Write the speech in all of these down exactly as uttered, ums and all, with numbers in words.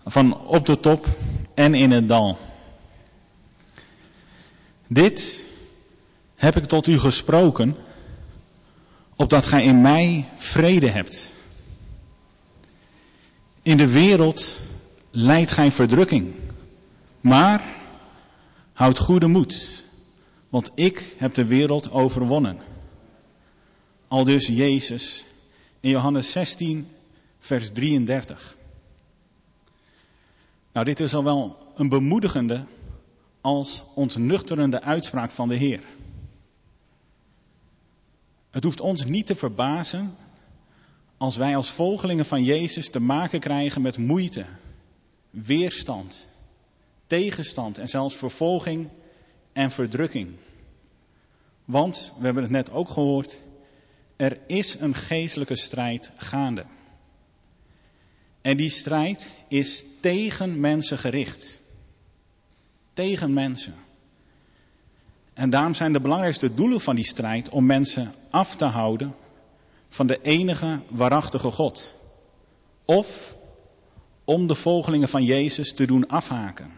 van op de top en in het dal. Dit heb ik tot u gesproken, opdat gij in mij vrede hebt. In de wereld lijdt gij verdrukking, maar houd goede moed, want ik heb de wereld overwonnen. Aldus Jezus in Johannes zestien, vers drieëndertig. Nou, dit is al wel een bemoedigende als ontnuchterende uitspraak van de Heer. Het hoeft ons niet te verbazen als wij als volgelingen van Jezus te maken krijgen met moeite, weerstand, tegenstand en zelfs vervolging en verdrukking. Want, we hebben het net ook gehoord, er is een geestelijke strijd gaande. En die strijd is tegen mensen gericht. Tegen mensen. En daarom zijn de belangrijkste doelen van die strijd om mensen af te houden van de enige waarachtige God. Of om de volgelingen van Jezus te doen afhaken.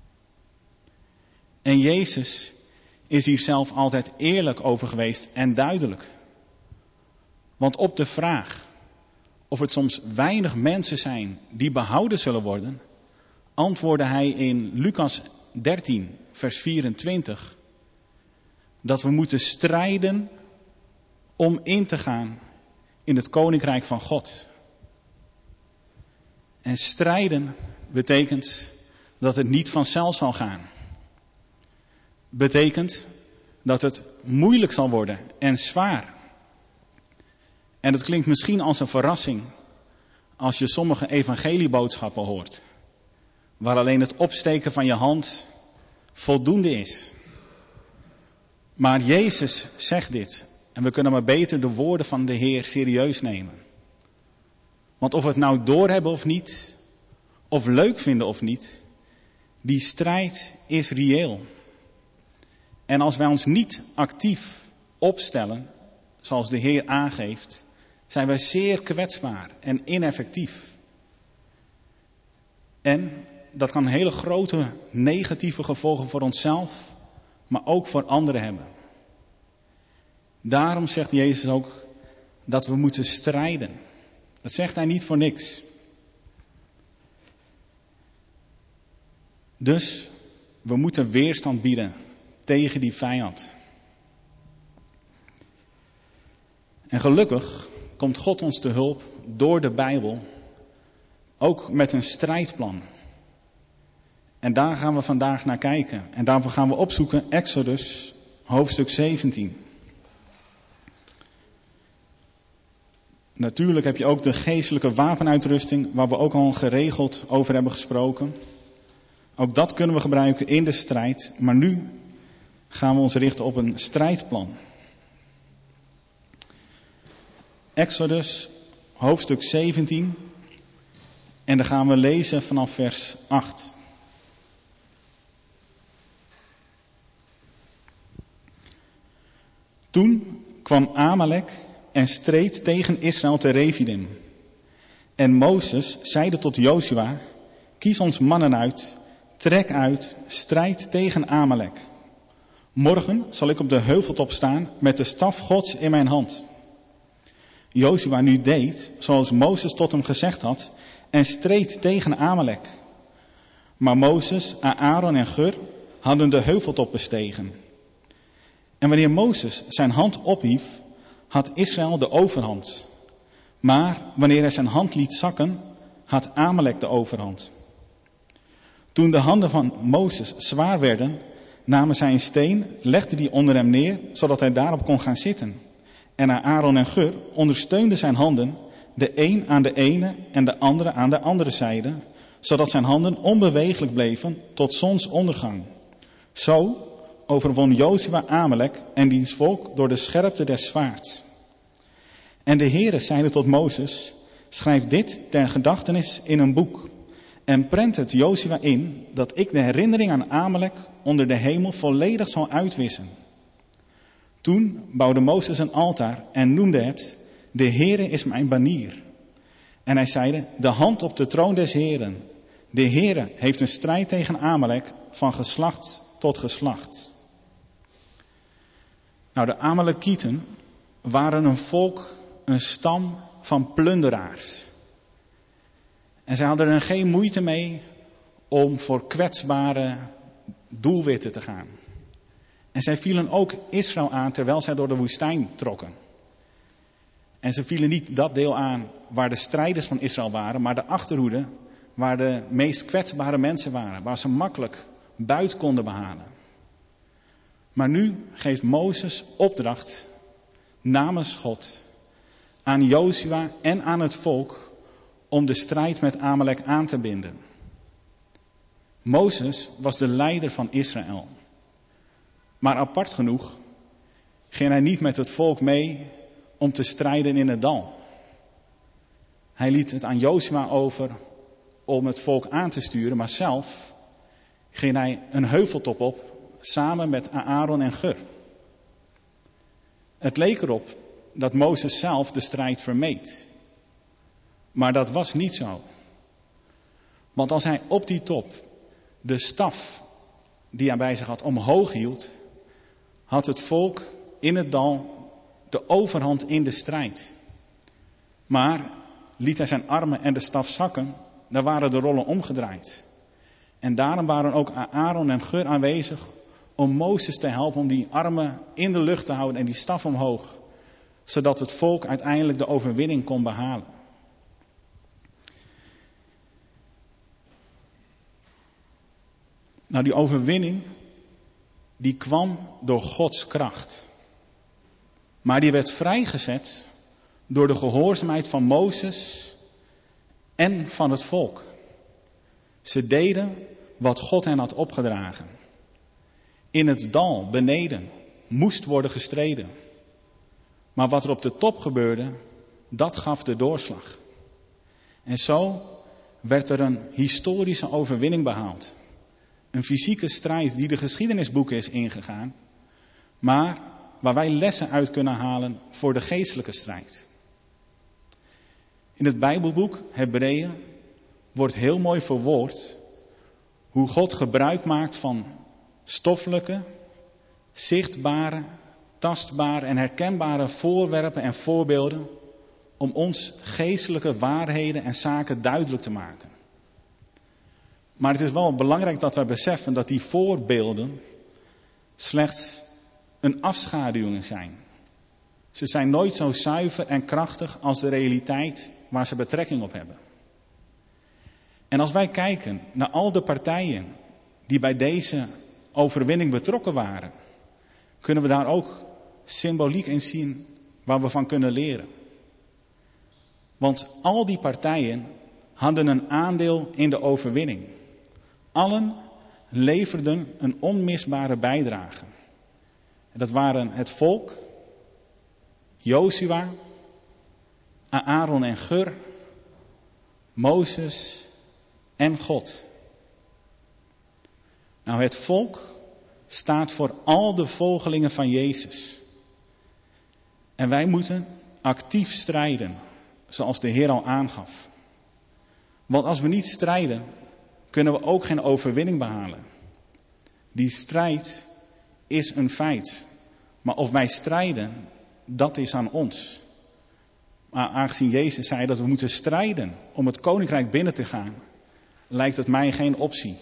En Jezus is hier zelf altijd eerlijk over geweest en duidelijk. Want op de vraag of het soms weinig mensen zijn die behouden zullen worden, antwoordde hij in Lucas dertien, vers vierentwintig, dat we moeten strijden om in te gaan in het koninkrijk van God. En strijden betekent dat het niet vanzelf zal gaan. Betekent dat het moeilijk zal worden en zwaar. En dat klinkt misschien als een verrassing als je sommige evangelieboodschappen hoort, waar alleen het opsteken van je hand voldoende is. Maar Jezus zegt dit en we kunnen maar beter de woorden van de Heer serieus nemen. Want of we het nou doorhebben of niet, of leuk vinden of niet, die strijd is reëel. En als wij ons niet actief opstellen, zoals de Heer aangeeft, zijn wij zeer kwetsbaar en ineffectief. En dat kan hele grote negatieve gevolgen voor onszelf, maar ook voor anderen hebben. Daarom zegt Jezus ook dat we moeten strijden. Dat zegt hij niet voor niks. Dus we moeten weerstand bieden tegen die vijand. En gelukkig komt God ons te hulp door de Bijbel, ook met een strijdplan. En daar gaan we vandaag naar kijken. En daarvoor gaan we opzoeken Exodus, hoofdstuk zeventien. Natuurlijk heb je ook de geestelijke wapenuitrusting, waar we ook al geregeld over hebben gesproken. Ook dat kunnen we gebruiken in de strijd. Maar nu gaan we ons richten op een strijdplan. Exodus, hoofdstuk zeventien. En dan gaan we lezen vanaf vers acht. Toen kwam Amalek en streed tegen Israël te Refidim. En Mozes zeide tot Jozua, kies ons mannen uit, trek uit, strijd tegen Amalek. Morgen zal ik op de heuveltop staan met de staf Gods in mijn hand. Jozua nu deed zoals Mozes tot hem gezegd had en streed tegen Amalek. Maar Mozes, Aaron en Gur hadden de heuveltop bestegen. En wanneer Mozes zijn hand ophief, had Israël de overhand. Maar wanneer hij zijn hand liet zakken, had Amalek de overhand. Toen de handen van Mozes zwaar werden, namen zij een steen, legden die onder hem neer, zodat hij daarop kon gaan zitten. En Aaron en Gur ondersteunden zijn handen, de een aan de ene en de andere aan de andere zijde, zodat zijn handen onbeweeglijk bleven tot zonsondergang. Zo overwon Jozua Amalek en diens volk door de scherpte des zwaards. En de Heere zeide tot Mozes, schrijf dit ter gedachtenis in een boek en prent het Jozua in, dat ik de herinnering aan Amalek onder de hemel volledig zal uitwissen. Toen bouwde Mozes een altaar en noemde het, de Heere is mijn banier. En hij zeide, de hand op de troon des Heeren, De Heere heeft een strijd tegen Amalek van geslacht tot geslacht. Nou, de Amalekieten waren een volk, een stam van plunderaars. En zij hadden er geen moeite mee om voor kwetsbare doelwitten te gaan. En zij vielen ook Israël aan terwijl zij door de woestijn trokken. En ze vielen niet dat deel aan waar de strijders van Israël waren, maar de achterhoede waar de meest kwetsbare mensen waren, waar ze makkelijk buit konden behalen. Maar nu geeft Mozes opdracht namens God aan Jozua en aan het volk om de strijd met Amalek aan te binden. Mozes was de leider van Israël. Maar apart genoeg ging hij niet met het volk mee om te strijden in het dal. Hij liet het aan Jozua over om het volk aan te sturen, maar zelf ging hij een heuveltop op samen met Aaron en Hur. Het leek erop dat Mozes zelf de strijd vermeed. Maar dat was niet zo. Want als hij op die top de staf die hij bij zich had omhoog hield, had het volk in het dal de overhand in de strijd. Maar liet hij zijn armen en de staf zakken, dan waren de rollen omgedraaid. En daarom waren ook Aaron en Hur aanwezig om Mozes te helpen om die armen in de lucht te houden en die staf omhoog. Zodat het volk uiteindelijk de overwinning kon behalen. Nou, die overwinning, die kwam door Gods kracht. Maar die werd vrijgezet door de gehoorzaamheid van Mozes en van het volk. Ze deden wat God hen had opgedragen. In het dal beneden moest worden gestreden. Maar wat er op de top gebeurde, dat gaf de doorslag. En zo werd er een historische overwinning behaald. Een fysieke strijd die de geschiedenisboeken is ingegaan, maar waar wij lessen uit kunnen halen voor de geestelijke strijd. In het Bijbelboek Hebreeën wordt heel mooi verwoord hoe God gebruik maakt van stoffelijke, zichtbare, tastbare en herkenbare voorwerpen en voorbeelden om ons geestelijke waarheden en zaken duidelijk te maken. Maar het is wel belangrijk dat we beseffen dat die voorbeelden slechts een afschaduwing zijn. Ze zijn nooit zo zuiver en krachtig als de realiteit waar ze betrekking op hebben. En als wij kijken naar al de partijen die bij deze overwinning betrokken waren, kunnen we daar ook symboliek in zien waar we van kunnen leren. Want al die partijen hadden een aandeel in de overwinning. Allen leverden een onmisbare bijdrage. En dat waren het volk, Jozua, Aaron en Hur, Mozes en God. Nou, het volk staat voor al de volgelingen van Jezus. En wij moeten actief strijden, zoals de Heer al aangaf. Want als we niet strijden, kunnen we ook geen overwinning behalen. Die strijd is een feit. Maar of wij strijden, dat is aan ons. Maar aangezien Jezus zei dat we moeten strijden om het koninkrijk binnen te gaan, lijkt het mij geen optie.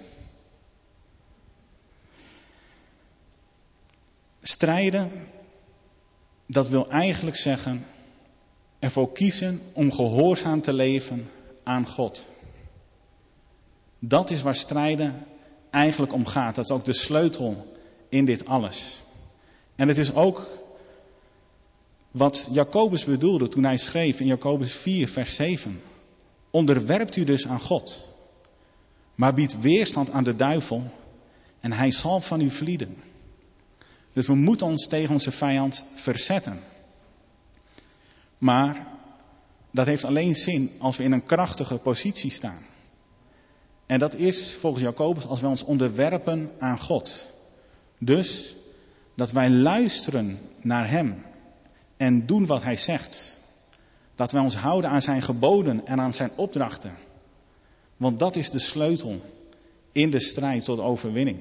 Strijden, dat wil eigenlijk zeggen ervoor kiezen om gehoorzaam te leven aan God. Dat is waar strijden eigenlijk om gaat. Dat is ook de sleutel in dit alles. En het is ook wat Jacobus bedoelde toen hij schreef in Jacobus vier vers zeven. Onderwerpt u dus aan God, maar biedt weerstand aan de duivel en hij zal van u vlieden. Dus we moeten ons tegen onze vijand verzetten. Maar dat heeft alleen zin als we in een krachtige positie staan. En dat is volgens Jacobus als wij ons onderwerpen aan God. Dus dat wij luisteren naar hem en doen wat hij zegt. Dat wij ons houden aan zijn geboden en aan zijn opdrachten. Want dat is de sleutel in de strijd tot overwinning.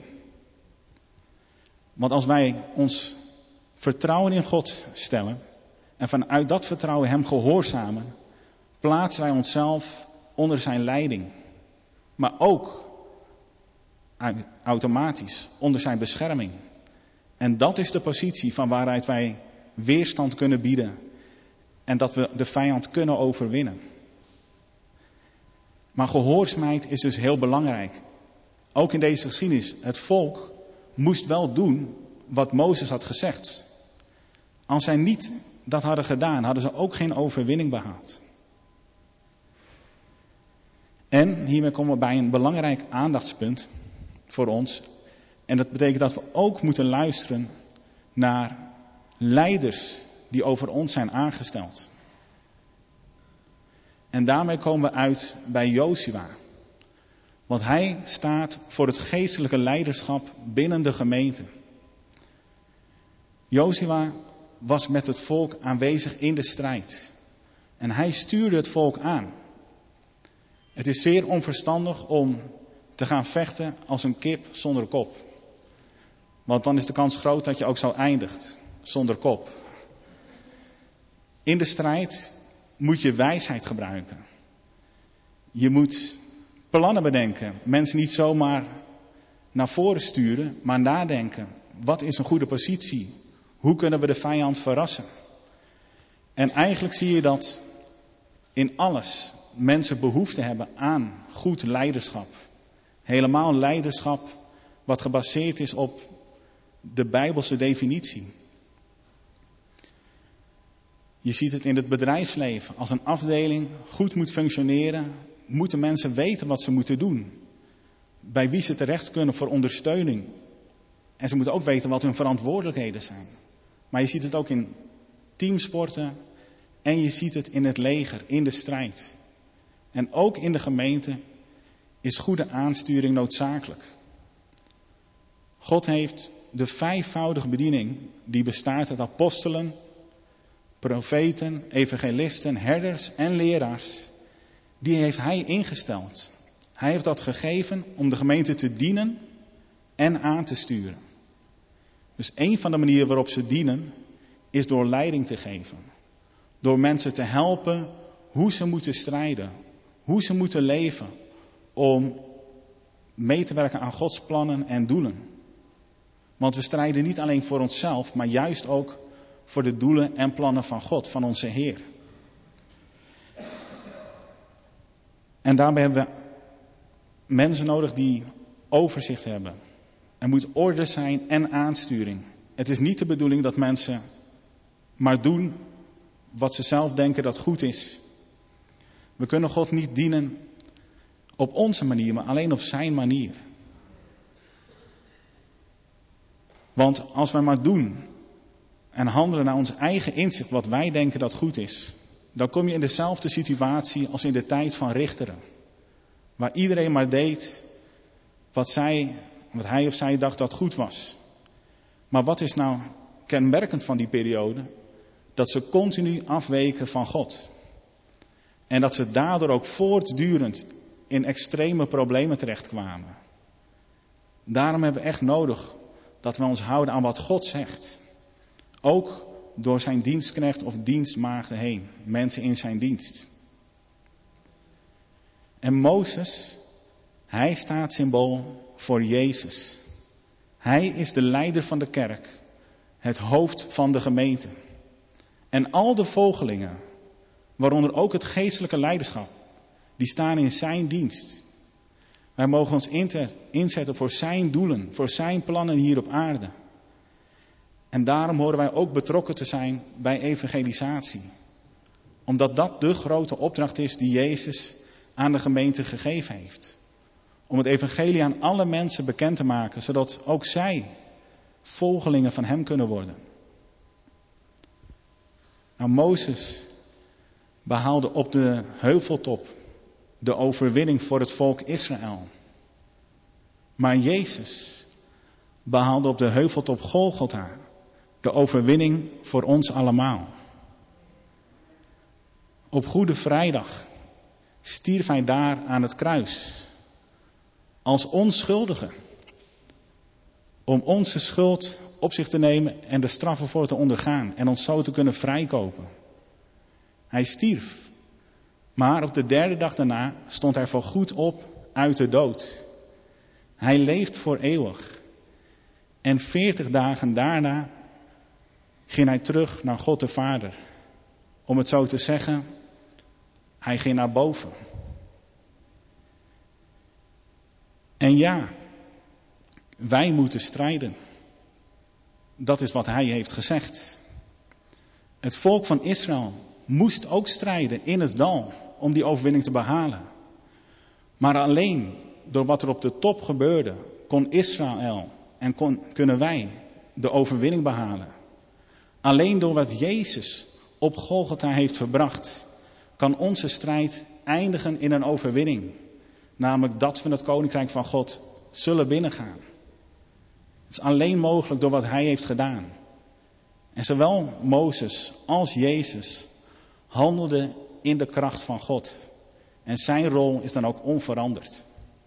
Want als wij ons vertrouwen in God stellen en vanuit dat vertrouwen hem gehoorzamen, plaatsen wij onszelf onder zijn leiding. Maar ook automatisch onder zijn bescherming. En dat is de positie van waaruit wij weerstand kunnen bieden en dat we de vijand kunnen overwinnen. Maar gehoorzaamheid is dus heel belangrijk. Ook in deze geschiedenis. Het volk moest wel doen wat Mozes had gezegd. Als zij niet dat hadden gedaan, hadden ze ook geen overwinning behaald. En hiermee komen we bij een belangrijk aandachtspunt voor ons. En dat betekent dat we ook moeten luisteren naar leiders die over ons zijn aangesteld. En daarmee komen we uit bij Jozua. Want hij staat voor het geestelijke leiderschap binnen de gemeente. Jozua was met het volk aanwezig in de strijd. En hij stuurde het volk aan. Het is zeer onverstandig om te gaan vechten als een kip zonder kop. Want dan is de kans groot dat je ook zo eindigt, zonder kop. In de strijd moet je wijsheid gebruiken. Je moet plannen bedenken. Mensen niet zomaar naar voren sturen, maar nadenken. Wat is een goede positie? Hoe kunnen we de vijand verrassen? En eigenlijk zie je dat in alles mensen behoefte hebben aan goed leiderschap. Helemaal leiderschap wat gebaseerd is op de Bijbelse definitie. Je ziet het in het bedrijfsleven. Als een afdeling goed moet functioneren, moeten mensen weten wat ze moeten doen. Bij wie ze terecht kunnen voor ondersteuning. En ze moeten ook weten wat hun verantwoordelijkheden zijn. Maar je ziet het ook in teamsporten en je ziet het in het leger, in de strijd. En ook in de gemeente is goede aansturing noodzakelijk. God heeft de vijfvoudige bediening die bestaat uit apostelen, profeten, evangelisten, herders en leraars, die heeft hij ingesteld. Hij heeft dat gegeven om de gemeente te dienen en aan te sturen. Dus een van de manieren waarop ze dienen is door leiding te geven. Door mensen te helpen hoe ze moeten strijden, hoe ze moeten leven om mee te werken aan Gods plannen en doelen. Want we strijden niet alleen voor onszelf, maar juist ook voor de doelen en plannen van God, van onze Heer. En daarbij hebben we mensen nodig die overzicht hebben. Er moet orde zijn en aansturing. Het is niet de bedoeling dat mensen maar doen wat ze zelf denken dat goed is. We kunnen God niet dienen op onze manier, maar alleen op zijn manier. Want als wij maar doen en handelen naar ons eigen inzicht wat wij denken dat goed is, dan kom je in dezelfde situatie als in de tijd van richteren. Waar iedereen maar deed wat, zij, wat hij of zij dacht dat goed was. Maar wat is nou kenmerkend van die periode? Dat ze continu afweken van God. En dat ze daardoor ook voortdurend in extreme problemen terechtkwamen. Daarom hebben we echt nodig dat we ons houden aan wat God zegt. Ook door zijn dienstknecht of dienstmaagden heen. Mensen in zijn dienst. En Mozes, hij staat symbool voor Jezus. Hij is de leider van de kerk. Het hoofd van de gemeente. En al de volgelingen, waaronder ook het geestelijke leiderschap, die staan in zijn dienst. Wij mogen ons inzetten voor zijn doelen, voor zijn plannen hier op aarde. En daarom horen wij ook betrokken te zijn bij evangelisatie. Omdat dat de grote opdracht is die Jezus aan de gemeente gegeven heeft. Om het evangelie aan alle mensen bekend te maken, zodat ook zij volgelingen van hem kunnen worden. Nou, Mozes behaalde op de heuveltop de overwinning voor het volk Israël. Maar Jezus behaalde op de heuveltop Golgotha de overwinning voor ons allemaal. Op Goede Vrijdag stierf hij daar aan het kruis. Als onschuldige. Om onze schuld op zich te nemen en de straf ervoor te ondergaan. En ons zo te kunnen vrijkopen. Hij stierf. Maar op de derde dag daarna stond hij voor goed op uit de dood. Hij leeft voor eeuwig. En veertig dagen daarna ging hij terug naar God de Vader. Om het zo te zeggen, hij ging naar boven. En ja, wij moeten strijden. Dat is wat hij heeft gezegd. Het volk van Israël moest ook strijden in het dal om die overwinning te behalen. Maar alleen door wat er op de top gebeurde, kon Israël en kon, kunnen wij de overwinning behalen. Alleen door wat Jezus op Golgotha heeft verbracht, kan onze strijd eindigen in een overwinning. Namelijk dat we het koninkrijk van God zullen binnengaan. Het is alleen mogelijk door wat hij heeft gedaan. En zowel Mozes als Jezus handelden in de kracht van God. En zijn rol is dan ook onveranderd.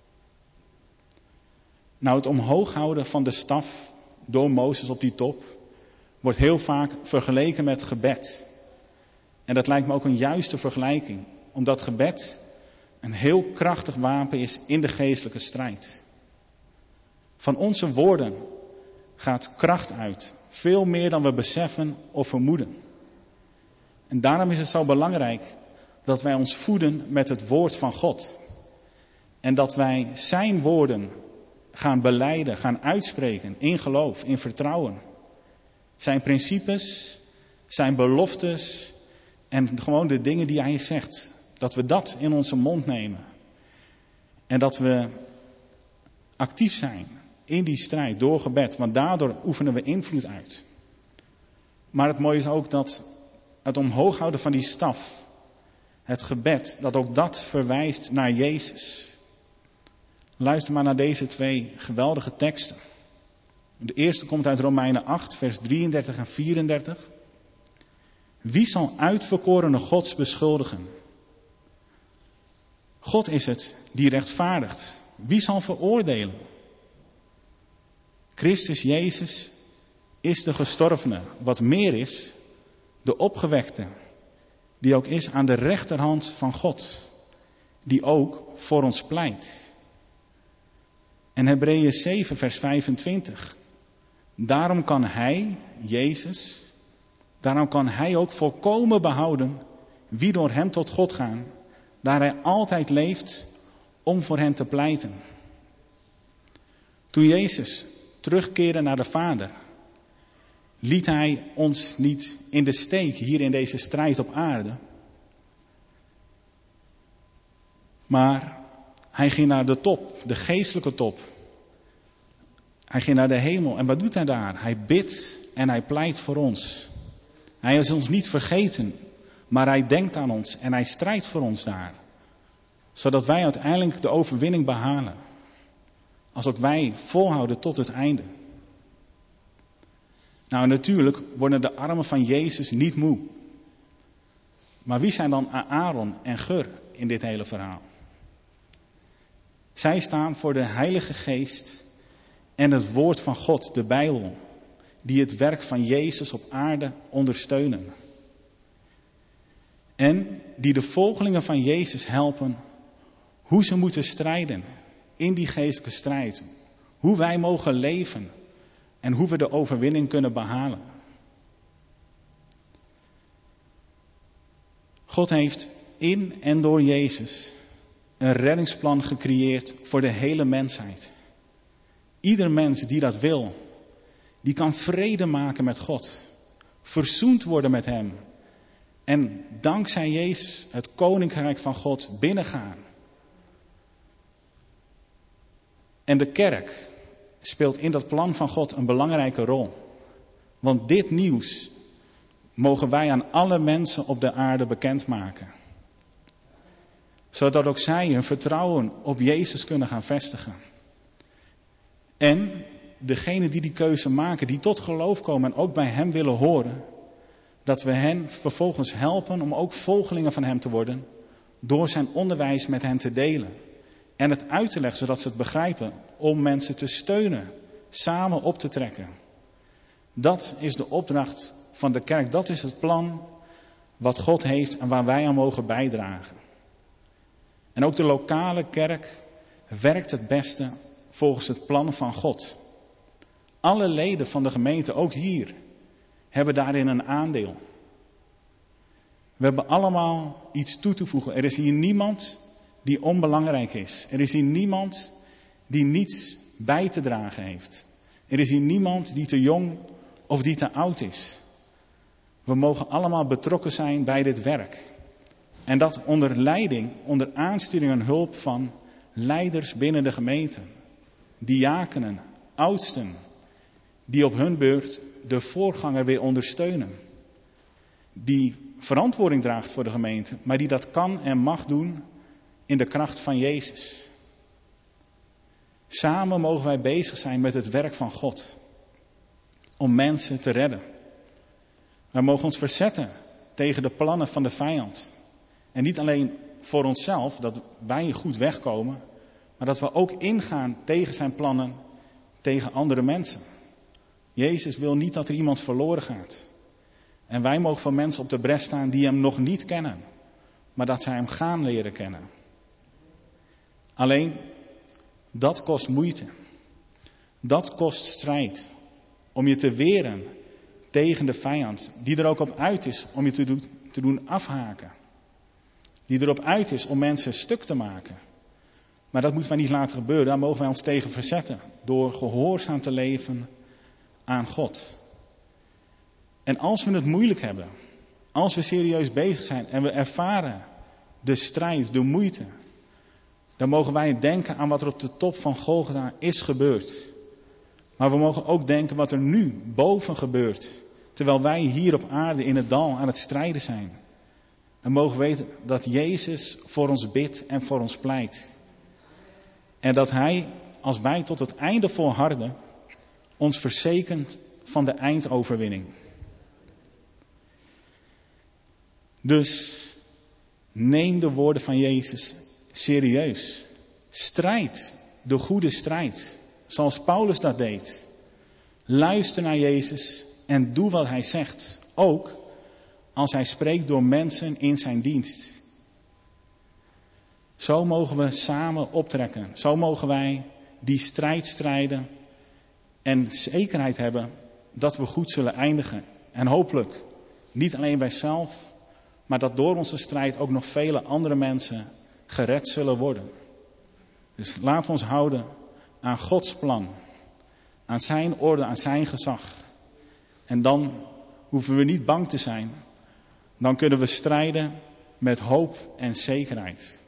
Nou, het omhoog houden van de staf door Mozes op die top wordt heel vaak vergeleken met gebed. En dat lijkt me ook een juiste vergelijking, omdat gebed een heel krachtig wapen is in de geestelijke strijd. Van onze woorden gaat kracht uit, veel meer dan we beseffen of vermoeden. En daarom is het zo belangrijk dat wij ons voeden met het woord van God. En dat wij zijn woorden gaan belijden, gaan uitspreken in geloof, in vertrouwen. Zijn principes, zijn beloftes en gewoon de dingen die hij zegt. Dat we dat in onze mond nemen. En dat we actief zijn in die strijd door gebed. Want daardoor oefenen we invloed uit. Maar het mooie is ook dat het omhoog houden van die staf, het gebed, dat ook dat verwijst naar Jezus. Luister maar naar deze twee geweldige teksten. De eerste komt uit Romeinen acht, vers drieëndertig en vierendertig. Wie zal uitverkorene Gods beschuldigen? God is het die rechtvaardigt. Wie zal veroordelen? Christus Jezus is de gestorvene, wat meer is, de opgewekte, die ook is aan de rechterhand van God, die ook voor ons pleit. En Hebreeën zeven, vers vijfentwintig. Daarom kan hij, Jezus, daarom kan hij ook volkomen behouden wie door hem tot God gaan, daar hij altijd leeft om voor hen te pleiten. Toen Jezus terugkeerde naar de Vader, liet hij ons niet in de steek hier in deze strijd op aarde. Maar hij ging naar de top, de geestelijke top. Hij ging naar de hemel. En wat doet hij daar? Hij bidt en hij pleit voor ons. Hij is ons niet vergeten, maar hij denkt aan ons en hij strijdt voor ons daar. Zodat wij uiteindelijk de overwinning behalen. Als ook wij volhouden tot het einde. Nou, natuurlijk worden de armen van Jezus niet moe. Maar wie zijn dan Aaron en Gur in dit hele verhaal? Zij staan voor de Heilige Geest en het woord van God, de Bijbel, die het werk van Jezus op aarde ondersteunen. En die de volgelingen van Jezus helpen hoe ze moeten strijden in die geestelijke strijd. Hoe wij mogen leven en hoe we de overwinning kunnen behalen. God heeft in en door Jezus een reddingsplan gecreëerd voor de hele mensheid. Ieder mens die dat wil, die kan vrede maken met God. Verzoend worden met hem. En dankzij Jezus het koninkrijk van God binnengaan. En de kerk speelt in dat plan van God een belangrijke rol. Want dit nieuws mogen wij aan alle mensen op de aarde bekendmaken. Zodat ook zij hun vertrouwen op Jezus kunnen gaan vestigen. En degenen die die keuze maken, die tot geloof komen en ook bij hem willen horen, dat we hen vervolgens helpen om ook volgelingen van hem te worden, door zijn onderwijs met hen te delen en het uit te leggen zodat ze het begrijpen, om mensen te steunen, samen op te trekken. Dat is de opdracht van de kerk, dat is het plan wat God heeft en waar wij aan mogen bijdragen. En ook de lokale kerk werkt het beste volgens het plan van God. Alle leden van de gemeente, ook hier, hebben daarin een aandeel. We hebben allemaal iets toe te voegen. Er is hier niemand die onbelangrijk is. Er is hier niemand die niets bij te dragen heeft. Er is hier niemand die te jong of die te oud is. We mogen allemaal betrokken zijn bij dit werk. En dat onder leiding, onder aansturing en hulp van leiders binnen de gemeente. Diakenen, oudsten, die op hun beurt de voorganger weer ondersteunen. Die verantwoording draagt voor de gemeente, maar die dat kan en mag doen in de kracht van Jezus. Samen mogen wij bezig zijn met het werk van God. Om mensen te redden. Wij mogen ons verzetten tegen de plannen van de vijand. En niet alleen voor onszelf, dat wij goed wegkomen, maar dat we ook ingaan tegen zijn plannen, tegen andere mensen. Jezus wil niet dat er iemand verloren gaat. En wij mogen voor mensen op de bres staan die hem nog niet kennen, maar dat zij hem gaan leren kennen. Alleen, dat kost moeite. Dat kost strijd. Om je te weren tegen de vijand, die er ook op uit is om je te doen, te doen afhaken. Die erop uit is om mensen stuk te maken. Maar dat moeten wij niet laten gebeuren. Daar mogen wij ons tegen verzetten. Door gehoorzaam te leven aan God. En als we het moeilijk hebben. Als we serieus bezig zijn en we ervaren de strijd, de moeite. Dan mogen wij denken aan wat er op de top van Golgotha is gebeurd. Maar we mogen ook denken wat er nu boven gebeurt. Terwijl wij hier op aarde in het dal aan het strijden zijn. Dan mogen we weten dat Jezus voor ons bidt en voor ons pleit. En dat Hij, als wij tot het einde volharden, ons verzekert van de eindoverwinning. Dus neem de woorden van Jezus serieus. Strijd de goede strijd, zoals Paulus dat deed. Luister naar Jezus en doe wat Hij zegt. Ook als Hij spreekt door mensen in zijn dienst. Zo mogen we samen optrekken. Zo mogen wij die strijd strijden. En zekerheid hebben dat we goed zullen eindigen. En hopelijk niet alleen wij zelf, maar dat door onze strijd ook nog vele andere mensen gered zullen worden. Dus laten we ons houden aan Gods plan. Aan zijn orde, aan zijn gezag. En dan hoeven we niet bang te zijn. Dan kunnen we strijden met hoop en zekerheid.